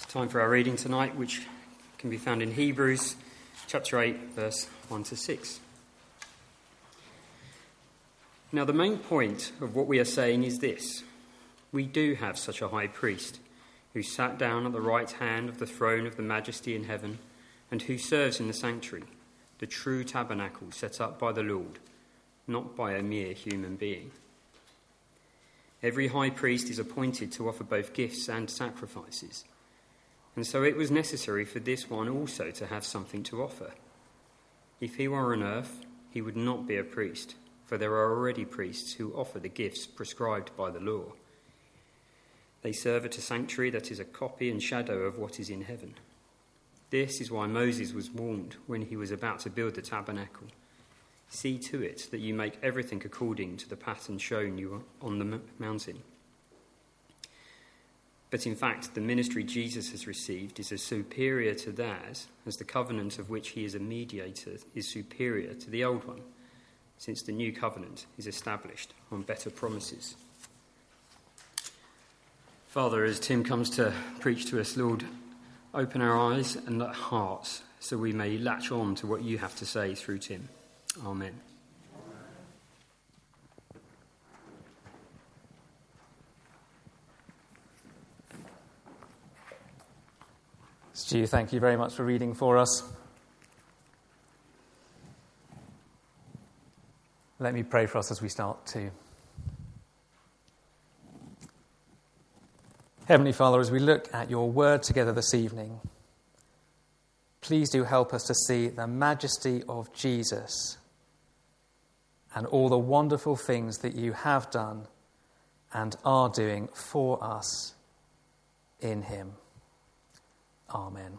Time for our reading tonight, which can be found in Hebrews chapter 8, verse 1 to 6. Now, the main point of what we are saying is this. We do have such a high priest who sat down at the right hand of the throne of the majesty in heaven and who serves in the sanctuary, the true tabernacle set up by the Lord, not by a mere human being. Every high priest is appointed to offer both gifts and sacrifices. And so it was necessary for this one also to have something to offer. If he were on earth, he would not be a priest, for there are already priests who offer the gifts prescribed by the law. They serve at a sanctuary that is a copy and shadow of what is in heaven. This is why Moses was warned when he was about to build the tabernacle. See to it that you make everything according to the pattern shown you on the mountain. But in fact, the ministry Jesus has received is as superior to theirs as the covenant of which he is a mediator is superior to the old one, since the new covenant is established on better promises. Father, as Tim comes to preach to us, Lord, open our eyes and hearts so we may latch on to what you have to say through Tim. Amen. Stu, thank you very much for reading for us. Let me pray for us as we start too. Heavenly Father, as we look at your word together this evening, please do help us to see the majesty of Jesus and all the wonderful things that you have done and are doing for us in him. Amen.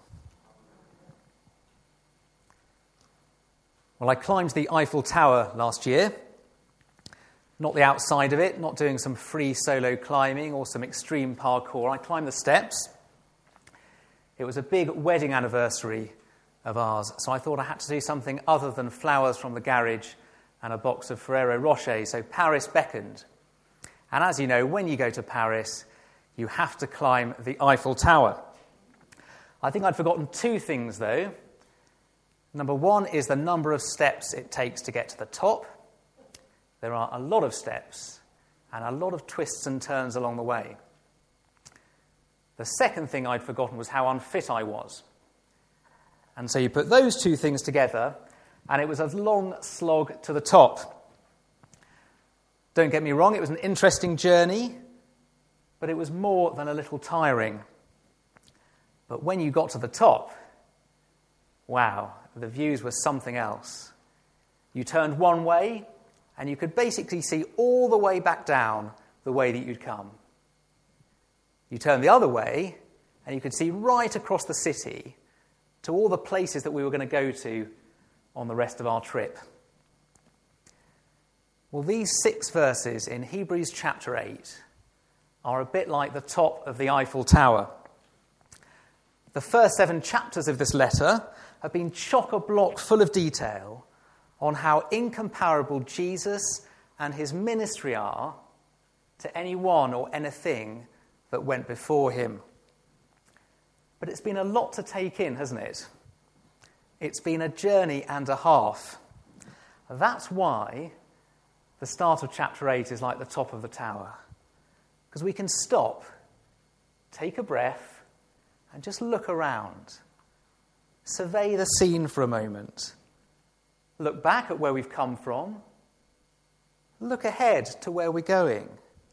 Well, I climbed the Eiffel Tower last year. Not the outside of it, not doing some free solo climbing or some extreme parkour. I climbed the steps. It was a big wedding anniversary of ours, so I thought I had to do something other than flowers from the garage and a box of Ferrero Rocher, so Paris beckoned. And as you know, when you go to Paris, you have to climb the Eiffel Tower. I think I'd forgotten two things, though. Number one is the number of steps it takes to get to the top. There are a lot of steps and a lot of twists and turns along the way. The second thing I'd forgotten was how unfit I was. And so you put those two things together, and it was a long slog to the top. Don't get me wrong, it was an interesting journey, but it was more than a little tiring. But when you got to the top, wow, the views were something else. You turned one way, and you could basically see all the way back down the way that you'd come. You turned the other way, and you could see right across the city to all the places that we were going to go to on the rest of our trip. Well, these 6 verses in Hebrews chapter 8 are a bit like the top of the Eiffel Tower. The first 7 chapters of this letter have been chock-a-block full of detail on how incomparable Jesus and his ministry are to anyone or anything that went before him. But it's been a lot to take in, hasn't it? It's been a journey and a half. That's why the start of chapter 8 is like the top of the tower. Because we can stop, take a breath, and just look around. Survey the scene for a moment. Look back at where we've come from. Look ahead to where we're going.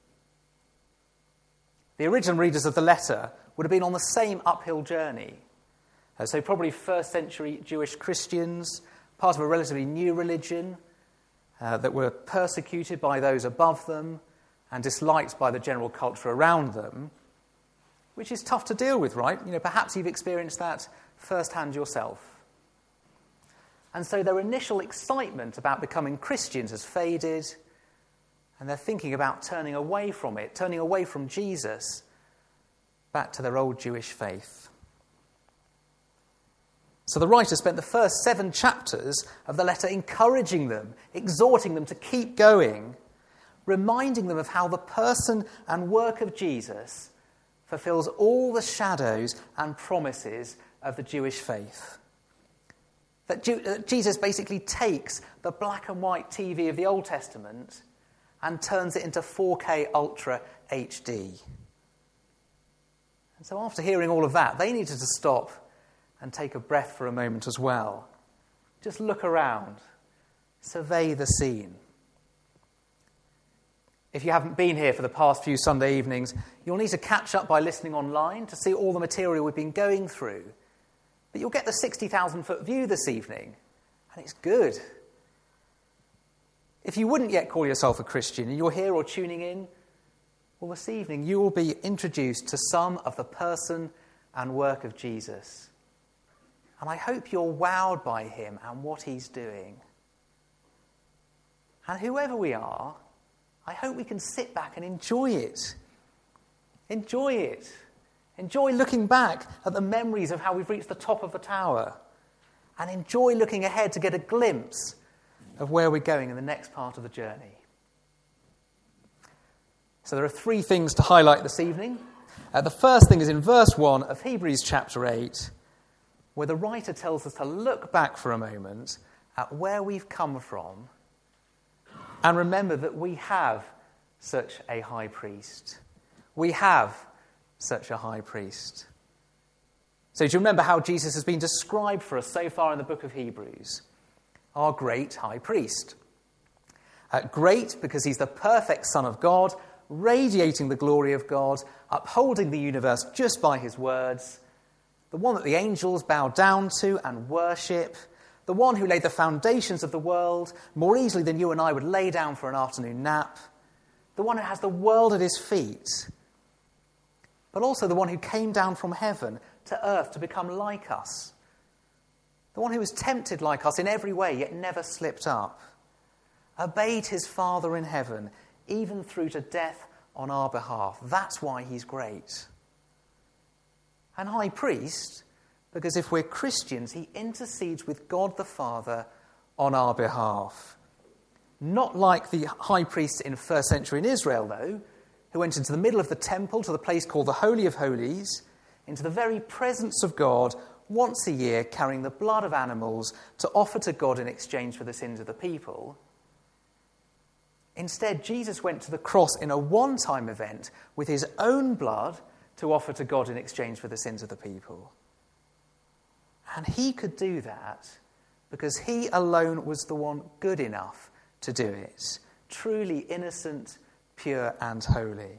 The original readers of the letter would have been on the same uphill journey. So probably first century Jewish Christians, part of a relatively new religion, that were persecuted by those above them and disliked by the general culture around them, which is tough to deal with, right? You know, perhaps you've experienced that firsthand yourself. And so their initial excitement about becoming Christians has faded, and they're thinking about turning away from it, turning away from Jesus, back to their old Jewish faith. So the writer spent the first 7 chapters of the letter encouraging them, exhorting them to keep going, reminding them of how the person and work of Jesus fulfills all the shadows and promises of the Jewish faith. That Jesus basically takes the black and white TV of the Old Testament and turns it into 4K Ultra HD. And so after hearing all of that, they needed to stop and take a breath for a moment as well. Just look around, survey the scene. If you haven't been here for the past few Sunday evenings, you'll need to catch up by listening online to see all the material we've been going through. But you'll get the 60,000-foot view this evening, and it's good. If you wouldn't yet call yourself a Christian and you're here or tuning in, well, this evening you will be introduced to some of the person and work of Jesus. And I hope you're wowed by him and what he's doing. And whoever we are, I hope we can sit back and enjoy it. Enjoy it. Enjoy looking back at the memories of how we've reached the top of the tower. And enjoy looking ahead to get a glimpse of where we're going in the next part of the journey. So there are 3 things to highlight this evening. The first thing is in verse 1 of Hebrews chapter 8, where the writer tells us to look back for a moment at where we've come from and remember that we have such a high priest. We have such a high priest. So do you remember how Jesus has been described for us so far in the book of Hebrews? Our great high priest. Great because he's the perfect Son of God, radiating the glory of God, upholding the universe just by his words, the one that the angels bow down to and worship, the one who laid the foundations of the world more easily than you and I would lay down for an afternoon nap, the one who has the world at his feet, but also the one who came down from heaven to earth to become like us, the one who was tempted like us in every way yet never slipped up, obeyed his Father in heaven, even through to death on our behalf. That's why he's great. And high priest, because if we're Christians, he intercedes with God the Father on our behalf. Not like the high priests in first century in Israel, though, who went into the middle of the temple to the place called the Holy of Holies, into the very presence of God once a year, carrying the blood of animals to offer to God in exchange for the sins of the people. Instead, Jesus went to the cross in a one-time event with his own blood to offer to God in exchange for the sins of the people. And he could do that because he alone was the one good enough to do it, truly innocent, pure and holy.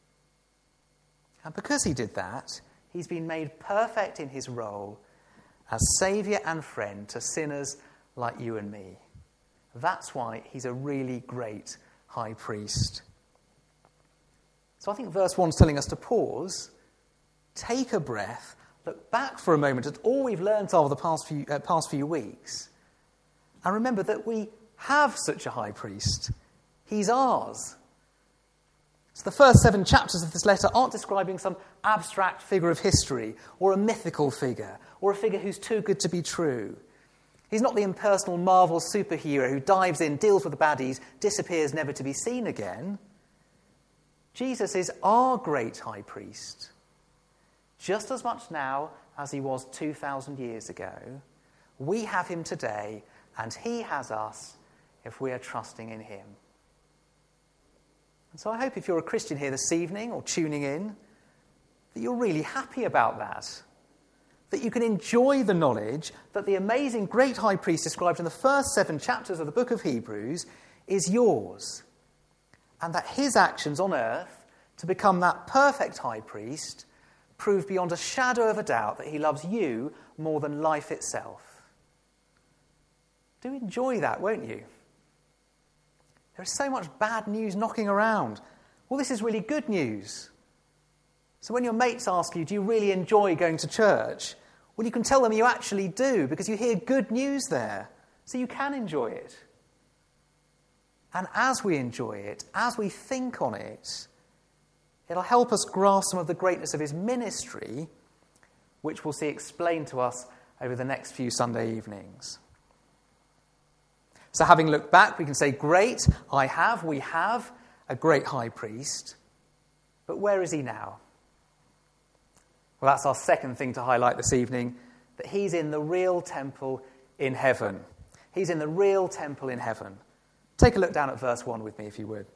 And because he did that, he's been made perfect in his role as saviour and friend to sinners like you and me. That's why he's a really great high priest. So I think verse 1 is telling us to pause, take a breath, look back for a moment at all we've learnt over the past few weeks, and remember that we have such a high priest. He's ours. So the first 7 chapters of this letter aren't describing some abstract figure of history or a mythical figure or a figure who's too good to be true. He's not the impersonal Marvel superhero who dives in, deals with the baddies, disappears never to be seen again. Jesus is our great high priest, just as much now as he was 2,000 years ago. We have him today, and he has us if we are trusting in him. And so I hope if you're a Christian here this evening or tuning in, that you're really happy about that you can enjoy the knowledge that the amazing great high priest described in the first 7 chapters of the book of Hebrews is yours, and that his actions on earth to become that perfect high priest prove beyond a shadow of a doubt that he loves you more than life itself. Do enjoy that, won't you? There is so much bad news knocking around. Well, this is really good news. So when your mates ask you, do you really enjoy going to church? Well, you can tell them you actually do, because you hear good news there, so you can enjoy it. And as we enjoy it, as we think on it, it'll help us grasp some of the greatness of his ministry, which we'll see explained to us over the next few Sunday evenings. So having looked back, we can say, great, we have a great high priest. But where is he now? Well, that's our second thing to highlight this evening, that he's in the real temple in heaven. He's in the real temple in heaven. Take a look down at verse 1 with me, if you would.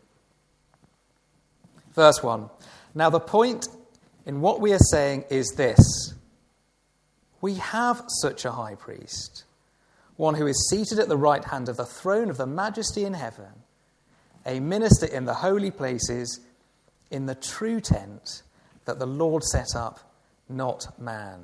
Verse 1. Now the point in what we are saying is this. We have such a high priest, one who is seated at the right hand of the throne of the majesty in heaven, a minister in the holy places, in the true tent that the Lord set up, not man.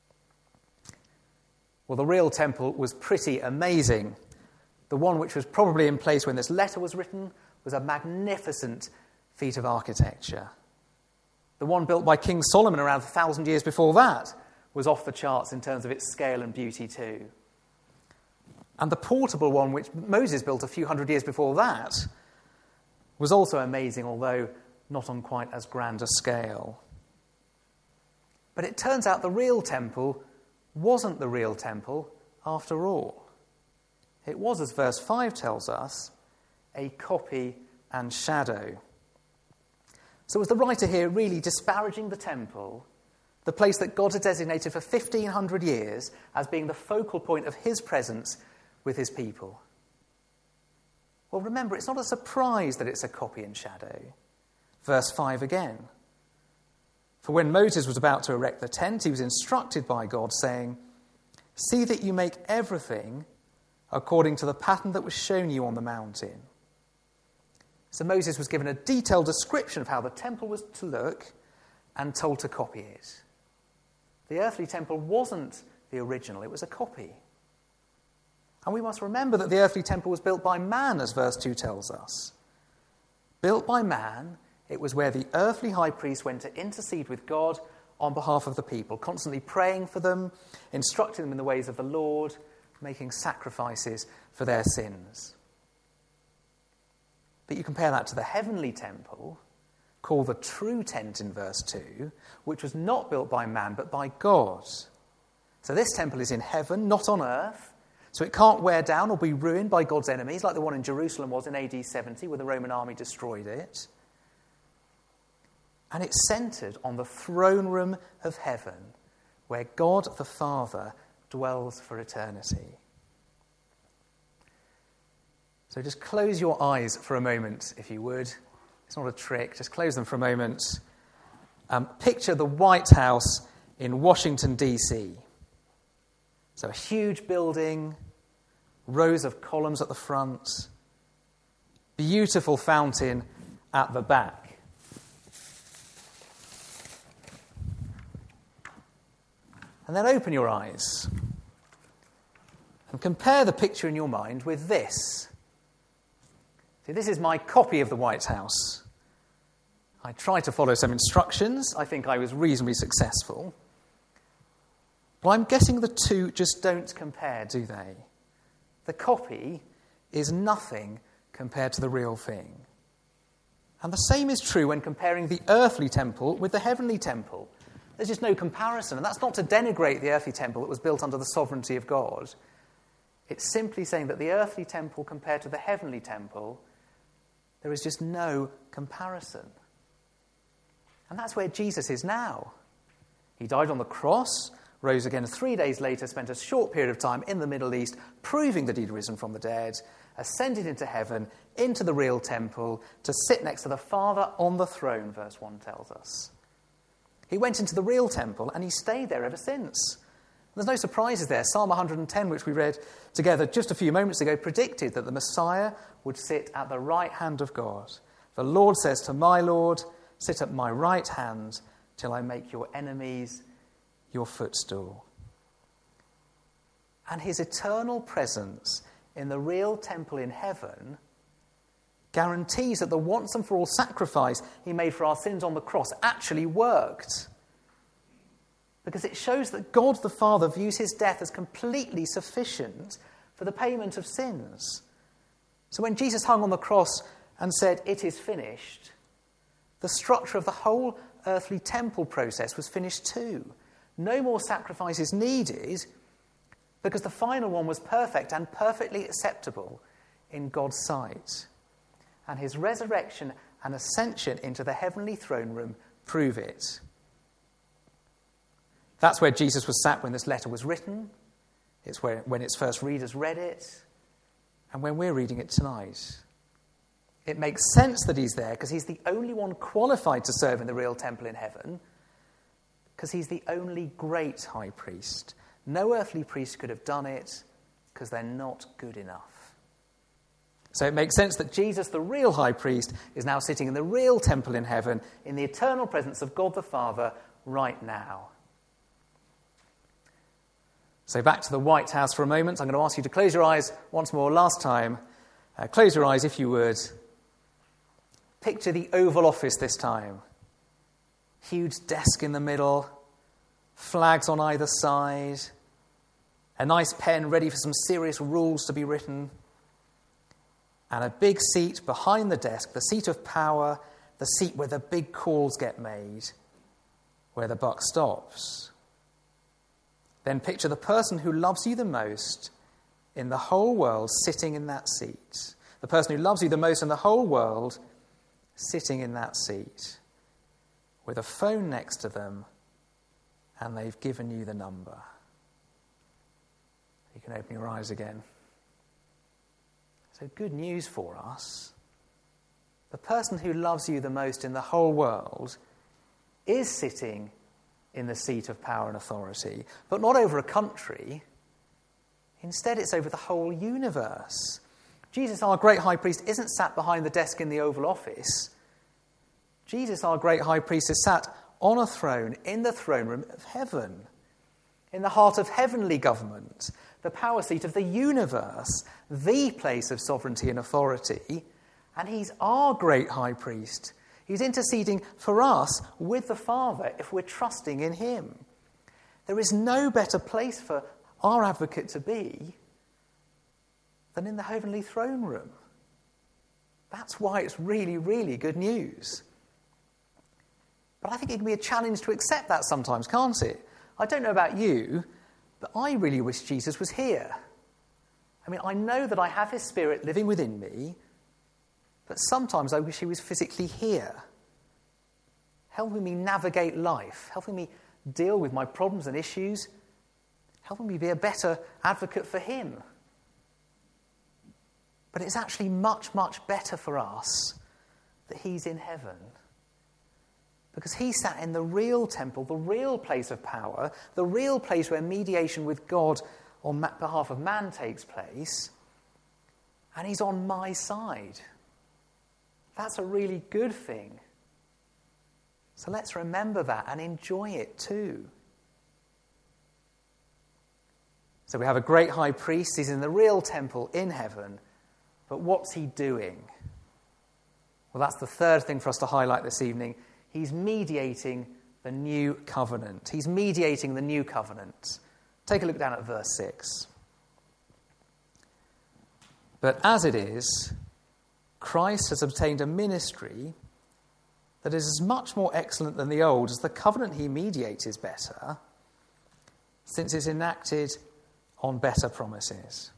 Well, the real temple was pretty amazing. The one which was probably in place when this letter was written was a magnificent feat of architecture. The one built by King Solomon around 1,000 years before that was off the charts in terms of its scale and beauty too. And the portable one, which Moses built a few hundred years before that, was also amazing, although not on quite as grand a scale. But it turns out the real temple wasn't the real temple after all. It was, as verse 5 tells us, a copy and shadow. So was the writer here really disparaging the temple, the place that God had designated for 1,500 years as being the focal point of his presence with his people? Well, remember, it's not a surprise that it's a copy and shadow. Verse 5 again. For when Moses was about to erect the tent, he was instructed by God, saying, "See that you make everything according to the pattern that was shown you on the mountain." So Moses was given a detailed description of how the temple was to look and told to copy it. The earthly temple wasn't the original, it was a copy. And we must remember that the earthly temple was built by man, as verse 2 tells us. Built by man, it was where the earthly high priest went to intercede with God on behalf of the people, constantly praying for them, instructing them in the ways of the Lord, making sacrifices for their sins. But you compare that to the heavenly temple, called the true tent in verse 2, which was not built by man but by God. So this temple is in heaven, not on earth, so it can't wear down or be ruined by God's enemies, like the one in Jerusalem was in AD 70, where the Roman army destroyed it. And it's centred on the throne room of heaven, where God the Father dwells for eternity. So just close your eyes for a moment, if you would. It's not a trick, just close them for a moment. Picture the White House in Washington, D.C. So a huge building, rows of columns at the front, beautiful fountain at the back. And then open your eyes and compare the picture in your mind with this. See, this is my copy of the White House. I tried to follow some instructions. I think I was reasonably successful. But I'm guessing the two just don't compare, do they? The copy is nothing compared to the real thing. And the same is true when comparing the earthly temple with the heavenly temple. There's just no comparison. And that's not to denigrate the earthly temple that was built under the sovereignty of God. It's simply saying that the earthly temple compared to the heavenly temple, there is just no comparison. And that's where Jesus is now. He died on the cross, rose again 3 days later, spent a short period of time in the Middle East, proving that he'd risen from the dead, ascended into heaven, into the real temple, to sit next to the Father on the throne, verse 1 tells us. He went into the real temple, and he stayed there ever since. There's no surprises there. Psalm 110, which we read together just a few moments ago, predicted that the Messiah would sit at the right hand of God. The Lord says to my Lord, "Sit at my right hand till I make your enemies your footstool." And his eternal presence in the real temple in heaven guarantees that the once and for all sacrifice he made for our sins on the cross actually worked. Because it shows that God the Father views his death as completely sufficient for the payment of sins. So when Jesus hung on the cross and said, "It is finished," the structure of the whole earthly temple process was finished too. No more sacrifices needed, because the final one was perfect and perfectly acceptable in God's sight. And his resurrection and ascension into the heavenly throne room prove it. That's where Jesus was sat when this letter was written. It's when its first readers read it, and when we're reading it tonight. It makes sense that he's there because he's the only one qualified to serve in the real temple in heaven, because he's the only great high priest. No earthly priest could have done it because they're not good enough. So it makes sense that Jesus, the real high priest, is now sitting in the real temple in heaven in the eternal presence of God the Father right now. So back to the White House for a moment. I'm going to ask you to close your eyes once more, last time. Close your eyes if you would. Picture the Oval Office this time. Huge desk in the middle, flags on either side, a nice pen ready for some serious rules to be written, and a big seat behind the desk, the seat of power, the seat where the big calls get made, where the buck stops. Then picture the person who loves you the most in the whole world sitting in that seat. The person who loves you the most in the whole world sitting in that seat with a phone next to them, and they've given you the number. You can open your eyes again. So good news for us. The person who loves you the most in the whole world is sitting in the seat of power and authority, but not over a country. Instead, it's over the whole universe. Jesus, our great high priest, isn't sat behind the desk in the Oval Office. Jesus, our great high priest, is sat on a throne in the throne room of heaven, in the heart of heavenly government, the power seat of the universe, the place of sovereignty and authority, and he's our great high priest. He's interceding for us with the Father if we're trusting in him. There is no better place for our advocate to be than in the heavenly throne room. That's why it's really, really good news. But I think it can be a challenge to accept that sometimes, can't it? I don't know about you, but I really wish Jesus was here. I mean, I know that I have his Spirit living within me, but sometimes I wish he was physically here, helping me navigate life, helping me deal with my problems and issues, helping me be a better advocate for him. But it's actually much, much better for us that he's in heaven, because he sat in the real temple, the real place of power, the real place where mediation with God on behalf of man takes place, and he's on my side. That's a really good thing. So let's remember that and enjoy it too. So we have a great high priest. He's in the real temple in heaven. But what's he doing? Well, that's the third thing for us to highlight this evening. He's mediating the new covenant. He's mediating the new covenant. Take a look down at verse 6. But as it is, Christ has obtained a ministry that is as much more excellent than the old as the covenant he mediates is better, since it's enacted on better promises.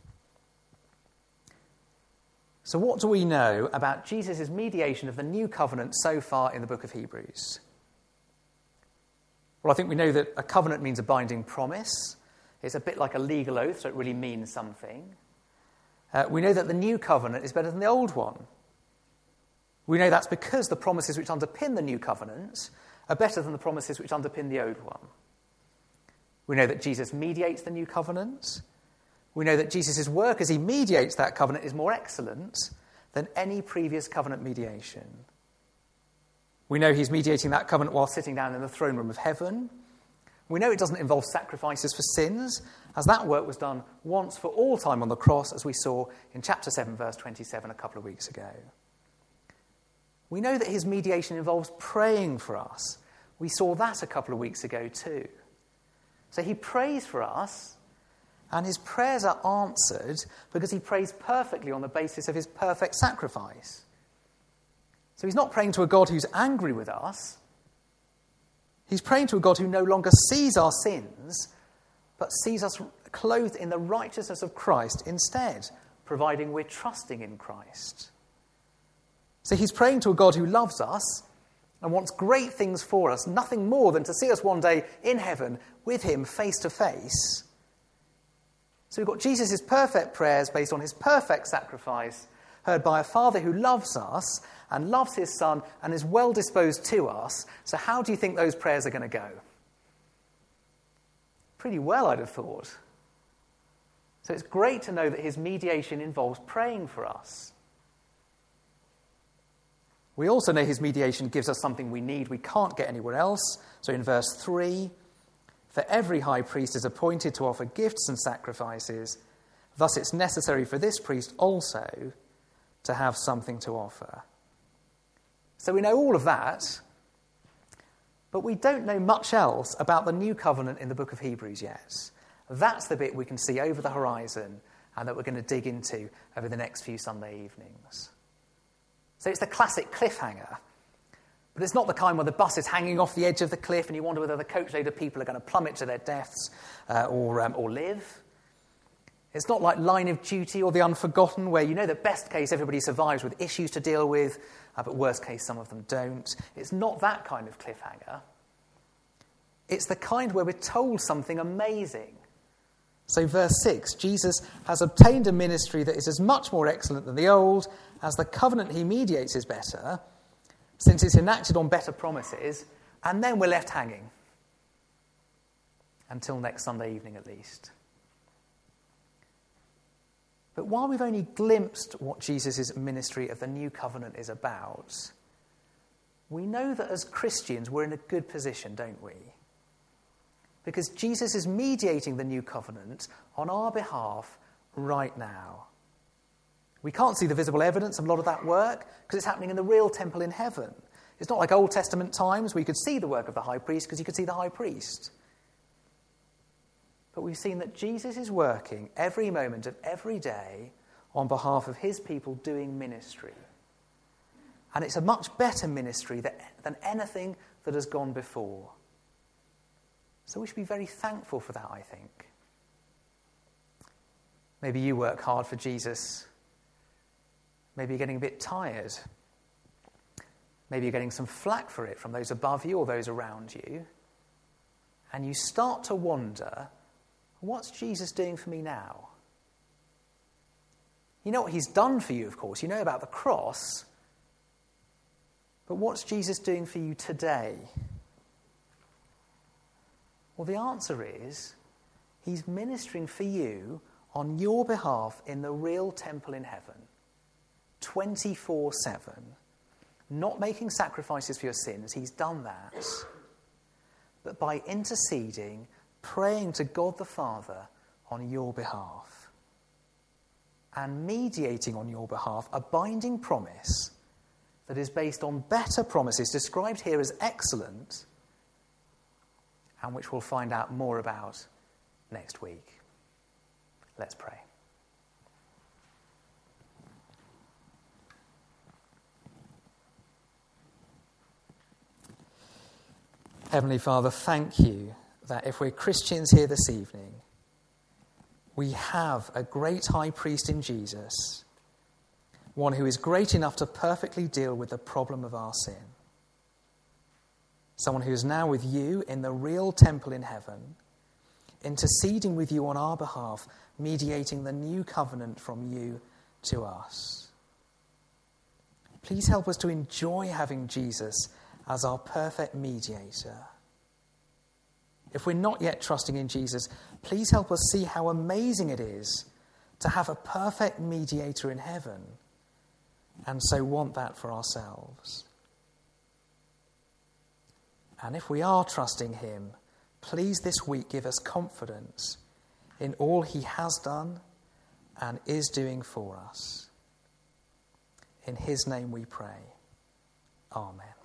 So what do we know about Jesus' mediation of the new covenant so far in the book of Hebrews? Well, I think we know that a covenant means a binding promise. It's a bit like a legal oath, so it really means something. We know that the new covenant is better than the old one. We know that's because the promises which underpin the new covenant are better than the promises which underpin the old one. We know that Jesus mediates the new covenant. We know that Jesus' work as he mediates that covenant is more excellent than any previous covenant mediation. We know he's mediating that covenant while sitting down in the throne room of heaven. We know it doesn't involve sacrifices for sins, as that work was done once for all time on the cross, as we saw in chapter 7, verse 27 a couple of weeks ago. We know that his mediation involves praying for us. We saw that a couple of weeks ago too. So he prays for us, and his prayers are answered because he prays perfectly on the basis of his perfect sacrifice. So he's not praying to a God who's angry with us. He's praying to a God who no longer sees our sins, but sees us clothed in the righteousness of Christ instead, providing we're trusting in Christ. So he's praying to a God who loves us and wants great things for us, nothing more than to see us one day in heaven with him face to face. So we've got Jesus' perfect prayers based on his perfect sacrifice, heard by a Father who loves us and loves his Son and is well disposed to us. So how do you think those prayers are going to go? Pretty well, I'd have thought. So it's great to know that his mediation involves praying for us. We also know his mediation gives us something we need we can't get anywhere else. So in verse 3, for every high priest is appointed to offer gifts and sacrifices. Thus it's necessary for this priest also to have something to offer. So we know all of that, but we don't know much else about the new covenant in the book of Hebrews yet. That's the bit we can see over the horizon and that we're going to dig into over the next few Sunday evenings. So it's the classic cliffhanger. But it's not the kind where the bus is hanging off the edge of the cliff and you wonder whether the coachload of people are going to plummet to their deaths or live. It's not like Line of Duty or The Unforgotten, where you know that best case everybody survives with issues to deal with, but worst case some of them don't. It's not that kind of cliffhanger. It's the kind where we're told something amazing. So verse 6, Jesus has obtained a ministry that is as much more excellent than the old, as the covenant he mediates is better, since it's enacted on better promises, and then we're left hanging. Until next Sunday evening at least. But while we've only glimpsed what Jesus' ministry of the new covenant is about, we know that as Christians we're in a good position, don't we? Because Jesus is mediating the new covenant on our behalf right now. We can't see the visible evidence of a lot of that work because it's happening in the real temple in heaven. It's not like Old Testament times where you could see the work of the high priest because you could see the high priest. But we've seen that Jesus is working every moment of every day on behalf of his people doing ministry. And it's a much better ministry than anything that has gone before. So we should be very thankful for that, I think. Maybe you work hard for Jesus. Maybe you're getting a bit tired. Maybe you're getting some flack for it from those above you or those around you. And you start to wonder, what's Jesus doing for me now? You know what he's done for you, of course. You know about the cross. But what's Jesus doing for you today? Well, the answer is, he's ministering for you on your behalf in the real temple in heaven. 24/7, not making sacrifices for your sins, he's done that, but by interceding, praying to God the Father on your behalf, and mediating on your behalf a binding promise that is based on better promises described here as excellent, and which we'll find out more about next week. Let's pray. Heavenly Father, thank you that if we're Christians here this evening, we have a great high priest in Jesus, one who is great enough to perfectly deal with the problem of our sin. Someone who is now with you in the real temple in heaven, interceding with you on our behalf, mediating the new covenant from you to us. Please help us to enjoy having Jesus as our perfect mediator. If we're not yet trusting in Jesus, please help us see how amazing it is to have a perfect mediator in heaven, and so want that for ourselves. And if we are trusting him, please this week give us confidence in all he has done and is doing for us. In his name we pray. Amen.